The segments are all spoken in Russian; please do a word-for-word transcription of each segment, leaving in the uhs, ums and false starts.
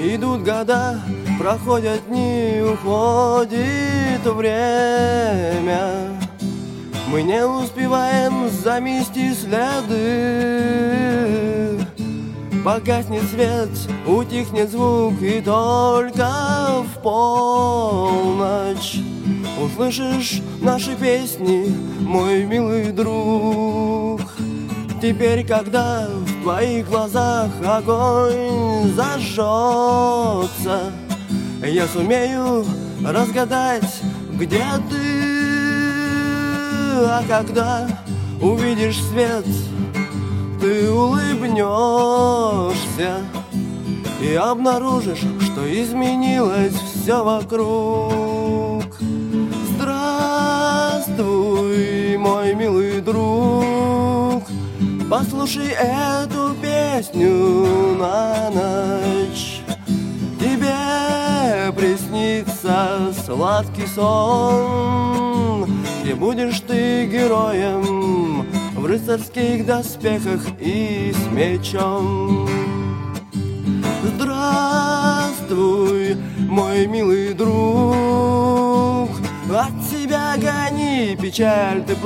Идут года, проходят дни, уходит время. Мы не успеваем замести следы. Погаснет свет, утихнет звук, и только в полночь услышишь наши песни, мой милый друг. Теперь, когда в твоих глазах огонь зажжется, я сумею разгадать, где ты. А когда увидишь свет, ты улыбнешься и обнаружишь, что изменилось все вокруг. Здравствуй, мой милый друг, послушай эту песню на ночь. Тебе приснится сладкий сон, где будешь ты героем в рыцарских доспехах и с мечом. Здравствуй, мой милый друг, от себя гони печаль ты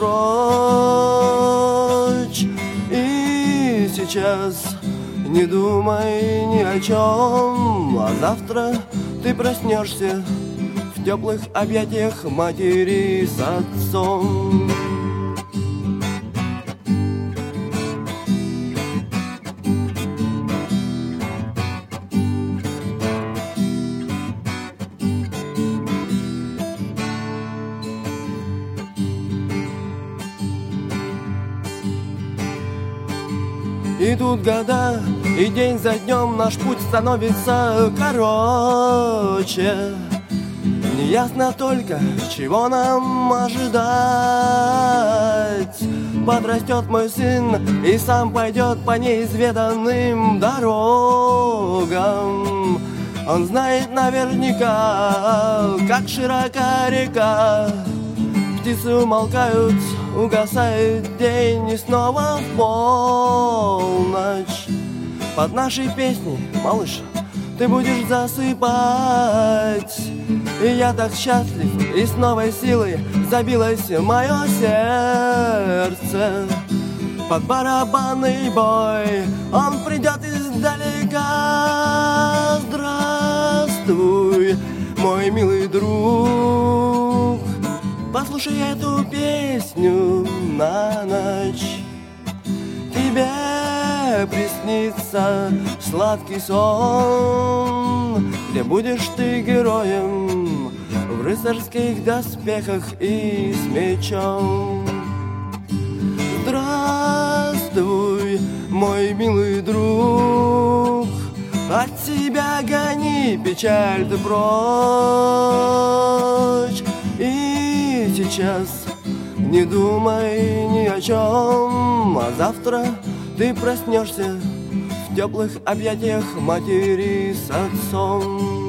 прочь. И сейчас не думай ни о чем, а завтра ты проснешься в теплых объятиях матери с отцом. Идут года, и день за днем наш путь становится короче. Неясно только, чего нам ожидать. Подрастет мой сын и сам пойдет по неизведанным дорогам. Он знает наверняка, как широка река. Птицы умолкают, угасает день, и снова в полночь под нашей песней, малыш, ты будешь засыпать. И я так счастлив, и с новой силой забилось мое сердце. Под барабанный бой он придет издалека. Здравствуй, мой милый друг, послушай эту песню на ночь. Тебе приснится сладкий сон, где будешь ты героем в рыцарских доспехах и с мечом. Здравствуй, мой милый друг, от себя гони печаль ты прочь. И сейчас не думай ни о чем, а завтра ты проснешься в теплых объятиях матери с отцом.